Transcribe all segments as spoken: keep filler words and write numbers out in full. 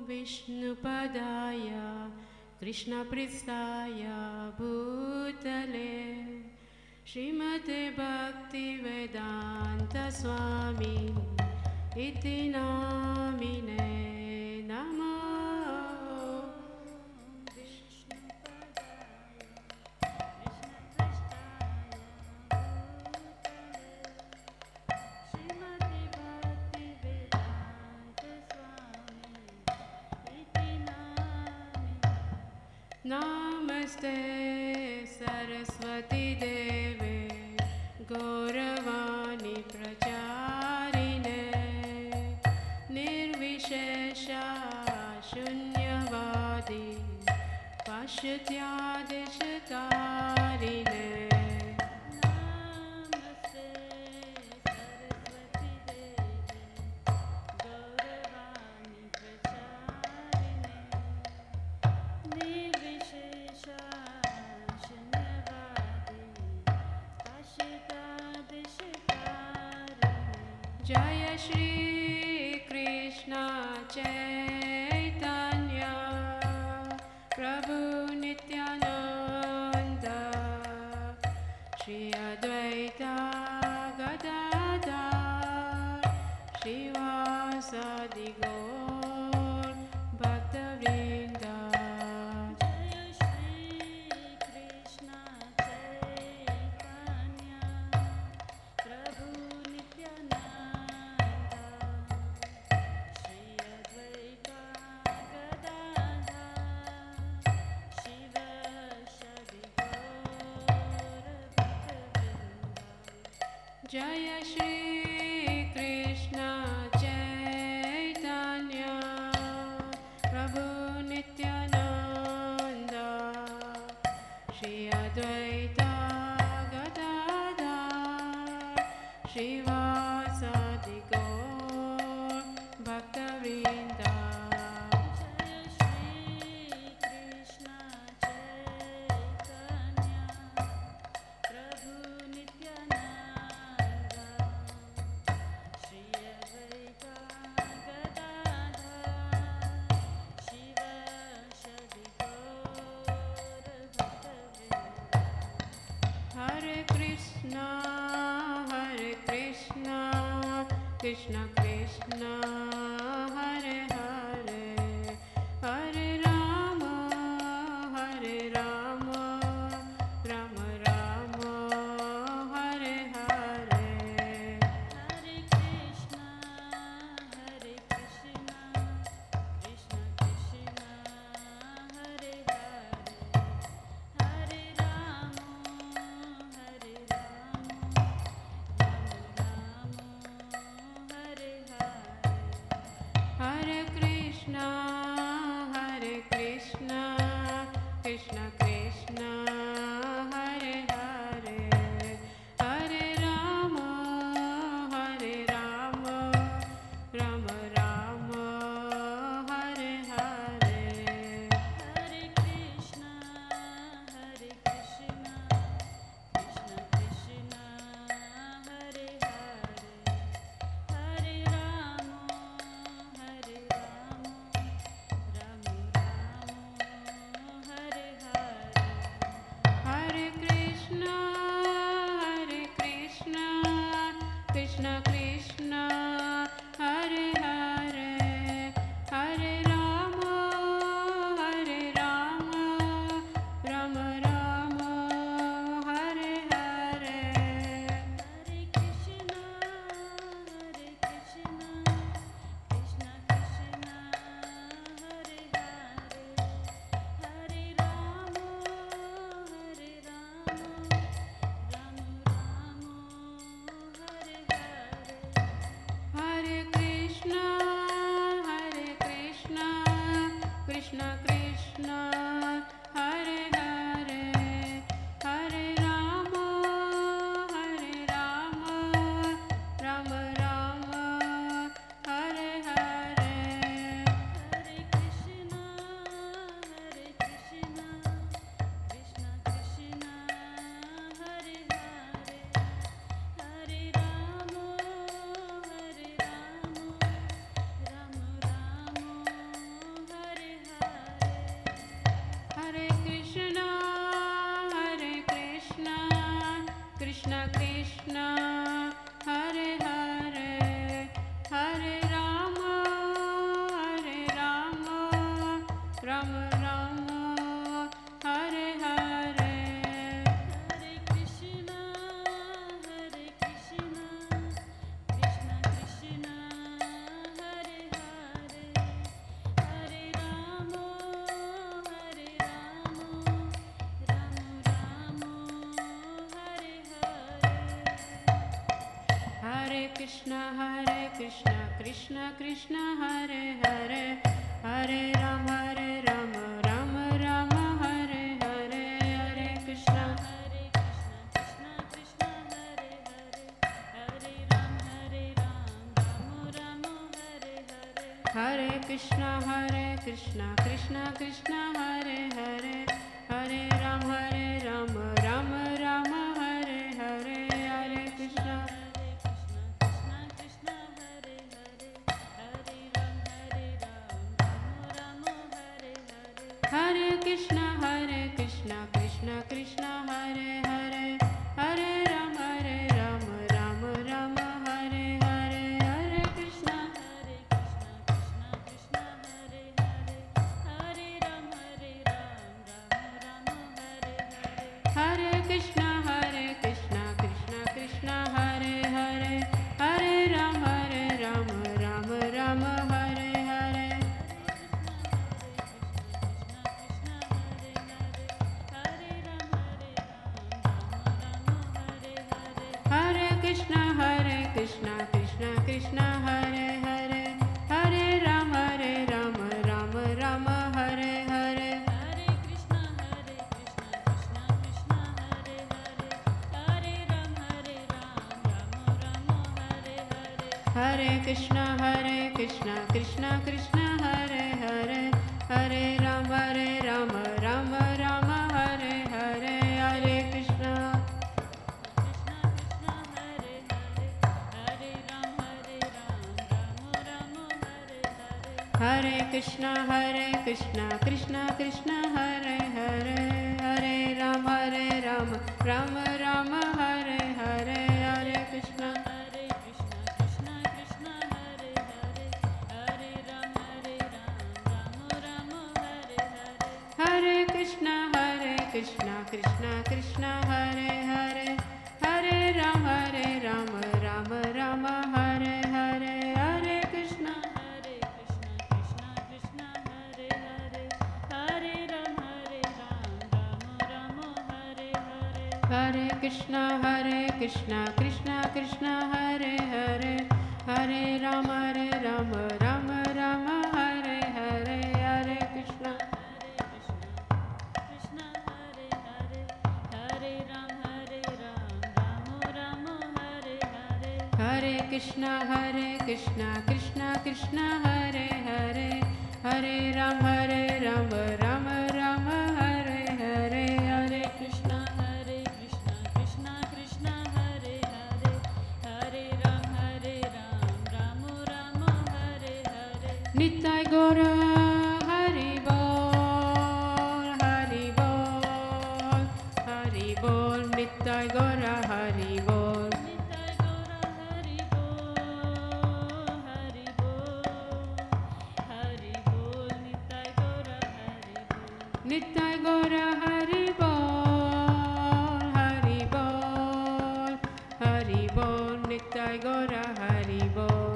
विष्णुपदाय कृष्णप्रेष्ठाय भूतले श्रीमते भक्तिवेदान्तस्वामी इति नामिने नमः। नमस्ते सरस्वती देवे गौरवाणी प्रचारिणे निर्विशेषा शून्यवादी पाश्चात्यादिशतारिणे। जय श्री कृष्ण चैतन्य प्रभु नित्यानंद श्री अद्वैत गदाधर श्रीवासादि गौर भक्तवृंद। जय श्री कृष्ण चैतन्य प्रभु नित्यानंद श्री अद्वैत गदाधर श्रीवासादि गौर भक्तवृंद। Hare Krishna, Hare Krishna, Krishna Krishna, Hare Hare, Hare Rama, Hare Rama, Rama Rama, Hare Hare. Hare Krishna, Hare Krishna, Krishna Krishna, Hare Hare, Hare Rama, Hare Rama, Hare Krishna, Hare Krishna, Krishna Krishna, Hare Hare, Hare Rama, Hare Rama, Rama Rama, Hare Hare. Hare Krishna, Hare Krishna, Krishna Krishna, Hare Hare, Hare Rama, Hare Rama, Krishna Krishna Hare Hare Hare Ram Hare Ram Ram Ram Hare Hare Hare Krishna Hare Krishna Krishna Krishna Hare Hare Hare Ram Hare Ram Ram Ram Hare Hare Hare Krishna Hare Krishna Hare Krishna Krishna Krishna Hare Hare Hare Ram Hare Ram Ram Ram Hare Hare Hare Krishna Hare Krishna Hare Krishna Krishna Krishna Hare Hare Hare Ram Hare Ram Ram Ram Hare Hare Hare Krishna Hare Krishna Krishna Krishna Hare Hare Hare Ram Hare Ram Ram Ram Hare Hare Hare Krishna Hare Krishna Krishna Krishna Hare Hare Hare Ram Hare Ram Ram Ram Hare Hare Hare Krishna Hare Krishna Hare Krishna Krishna Krishna Hare Hare Hare Ram Hare Ram Ram Ram Hare Hare Hare Krishna Hare Krishna Hare Krishna Krishna Krishna Hare Hare Hare Ram Hare Ram Ram Ram Hare Hare Hare Krishna Hare Krishna Hare Krishna Krishna Krishna Hare Hare Hare Ram Hare Ram Ram Ram Hare Hare Hare Krishna Hare Krishna Hare Krishna Krishna Krishna Hare Hare Hare Ram Hare Ram Ram Ram Hare Hare Hare Krishna Nitai Gora Hari Bol Hari Bol Hari Bol Nitai Gora Hari Bol Nitai Gora Hari Bol Hari Bol Hari Bol Nitai Gora Hari Bol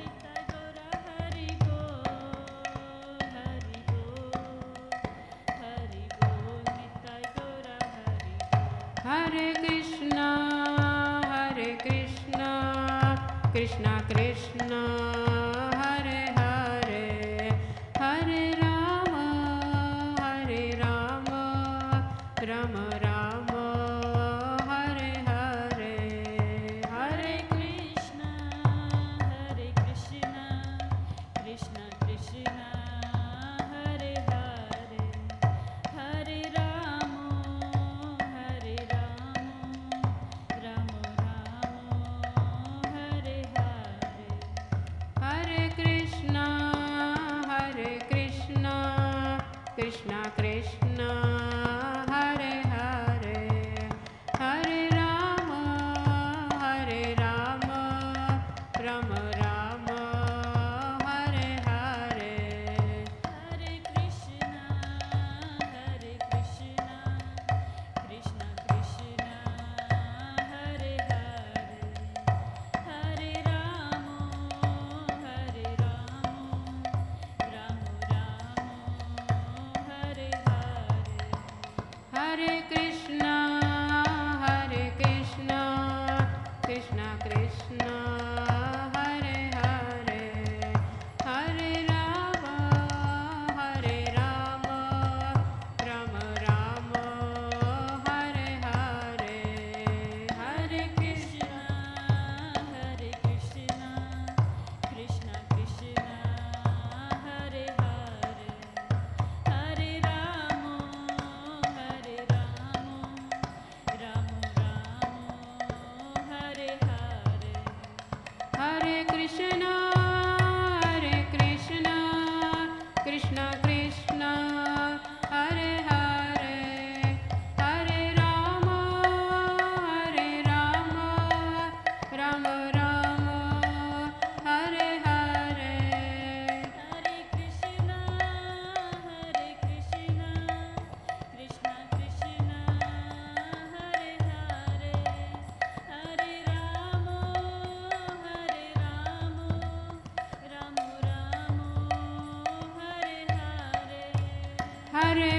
Hare Krishna Hare Krishna Krishna Krishna Hare Hare Hare Rama Hare Rama Rama Rama Hare Hare Hare Krishna Hare Krishna Krishna Krishna Hare Hare Hare Rama Hare Rama Rama Rama Hare Hare Hare Krishna Hare Krishna Krishna Krishna Hare Hare Hare Rama Hare Rama Rama Rama Hare Hare Hare Krishna Hare Krishna Krishna Krishna Hare Hare Hare Rama Hare Rama Rama Rama Hare Hare Hare Krishna Hare Krishna Krishna Krishna Hare Hare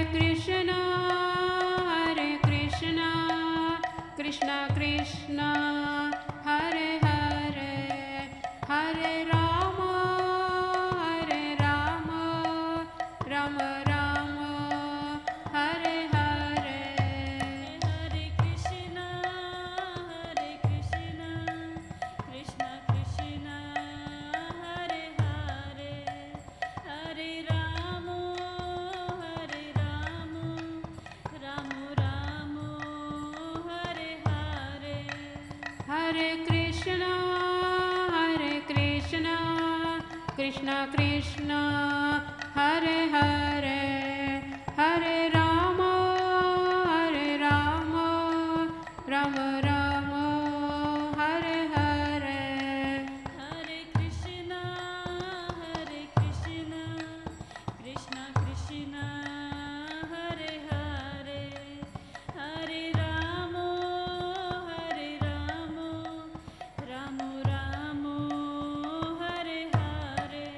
Krishna, Hare Krishna, Krishna Krishna, Hare Hare, Hare Rama, Hare Rama, Rama Rama, Hare Hare. Hare Krishna, Hare Krishna, Krishna Krishna, Hare Hare, Hare Rama, Hare Rama, Rama Rama, Hare Hare. Hare Krishna, Hare Krishna, Krishna Krishna, Hare Hare, Hare Rama, Hare Rama, Rama Rama, Hare Hare. Hare Krishna, Hare Krishna, Krishna Krishna, Hare Hare, Hare Rama, Hare Rama, Rama Rama, Hare Hare.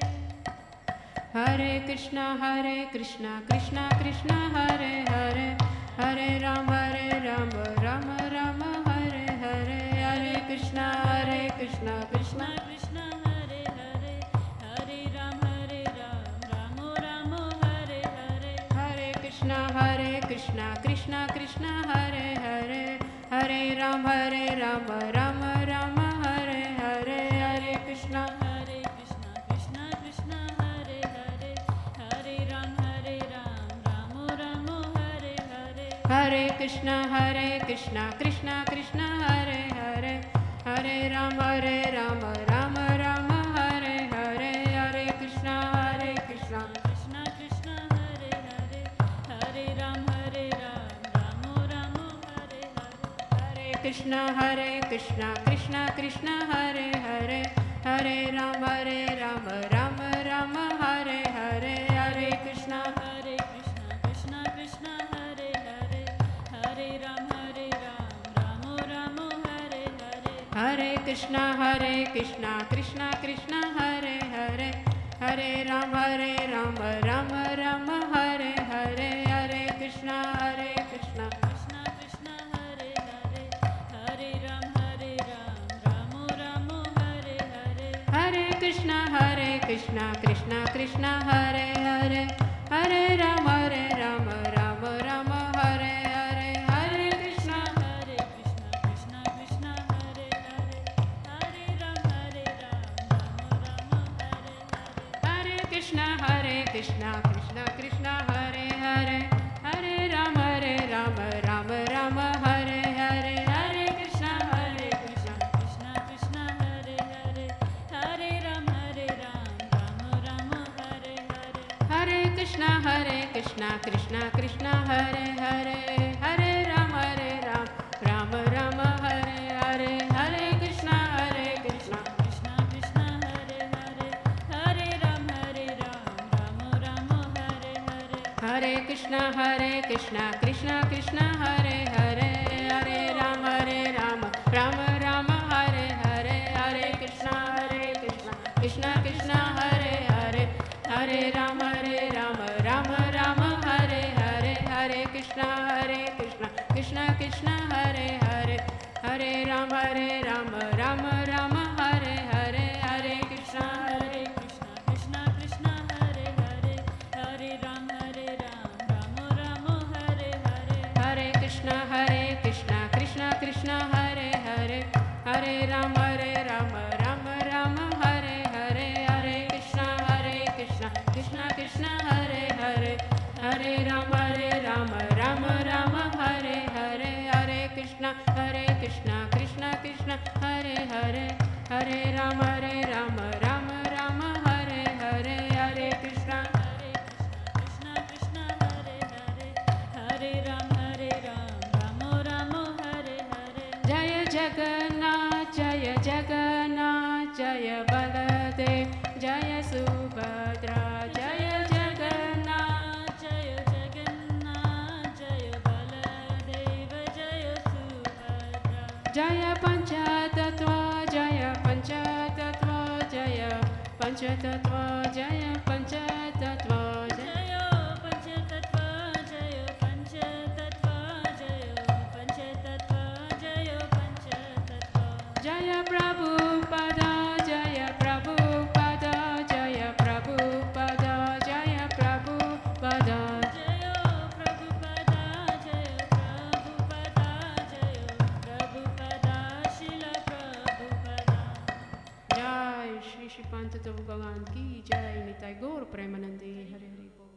Hare Krishna, Hare Krishna, Krishna Krishna, Hare Hare, Hare Rama, Hare Rama, Rama Rama, Hare Hare. Hare Krishna, Hare Krishna, Krishna Krishna Hare Hare, Hare Ram Hare Ram, Ramo Ramo Hare Hare. Hare Krishna, Hare Krishna, Krishna Krishna, Hare Hare, Hare Ram, Hare Rama, Rama Rama, Hare Hare. Hare Krishna, Hare Krishna, Krishna Krishna Hare Hare, Hare Ram Hare Ram, Ramo Ramo Hare Hare. Hare Krishna, Hare Krishna, Krishna Krishna, Hare Hare, Hare Ram, Hare Rama, Rama Rama, Hare Hare. Hare Krishna, Hare Krishna, Krishna Krishna Hare Hare, Hare Ram Hare Ram, Ramo Ramo Hare Hare. Hare Krishna, Hare Krishna, Krishna Krishna, Hare Hare, Hare Ram, Hare Rama, Rama Rama, Hare Hare. Hare Krishna, Hare Krishna, Krishna Krishna Hare Hare, Hare Ram Hare Ram, Ramo Ramo Hare Hare. Hare Krishna, Hare Krishna, Krishna Krishna, Hare Hare, Hare Ram, Hare Rama, Rama Rama, Hare Hare. Hare Krishna, Hare Krishna, Krishna Krishna Hare Hare, Hare Ram Hare Ram, Ramo Ramo Hare Hare. Hare Krishna, Hare Krishna, Krishna Krishna, Hare Hare, Hare Ram, Hare Rama, Rama Rama, Hare Hare. Hare Krishna, Hare Krishna, Krishna Krishna Hare Hare, Hare Ram Hare Ram, Ramo Ramo Hare Hare. Hare Krishna, Hare Krishna, Krishna Krishna, Hare Hare, Hare Ram, Hare Rama, Rama Rama, Hare Hare. Hare Krishna, Hare Krishna, Krishna Krishna Hare Hare, Hare Ram Hare Ram, Ramo Ramo Hare Hare. Hare Krishna, Hare Krishna, Krishna Krishna, Hare Hare, Hare Ram, Hare Ram, Rama Rama, Hare Hare. Hare Krishna, Hare Krishna, Krishna Krishna Hare Hare, Hare Ram Hare Ram, Ramo Ramo Hare Hare. Hare Krishna, Hare Krishna, Krishna Krishna, Hare Hare, Hare Ram, Hare Rama, Rama Rama, Hare Hare. Hare Krishna, Hare Krishna, Krishna Krishna, Hare Hare, Hare Ram, Hare Rama, Rama Rama, Hare Hare. Hare Krishna, Hare Krishna, Krishna Krishna, Hare Hare, Hare Ram, Hare Rama, Rama Rama, Hare Hare. Hare Krishna, Hare Krishna Krishna Krishna Hare Hare, Hare Ram Hare Ram, Ramo Ramo Hare Hare. Hare Krishna, Hare Krishna, Krishna Krishna, Hare Hare, Hare Ram, Hare Rama, Rama Rama, Hare Hare. Hare Krishna, Hare Krishna, Krishna Krishna, Hare Hare, Hare Ram, Hare Rama, Rama Rama, Hare Hare. Hare Krishna, Hare Krishna, Krishna Krishna, Hare Hare, Hare Ram, Hare Rama, Rama Rama, Hare Hare. Hare Krishna, Krishna Krishna Hare Hare, Hare Ram Hare Ram, Ramo Ramo Hare Hare. Jaya Jagannath, Jaya Jagannath, Jaya Baladev, Jaya Subhadra, Jaya Jagannath, Jaya Jagannath, Jaya Baladeva, Jaya Subhadra. Jaya Panchatattva, Jaya Panchatattva, Jaya Panchatattva, Jaya Panchatattva, Jaya Jaya Panchatattva, Jaya पंथ तो भगवान की जय। निताय गौर प्रेमानंदे हरे हरे बोल।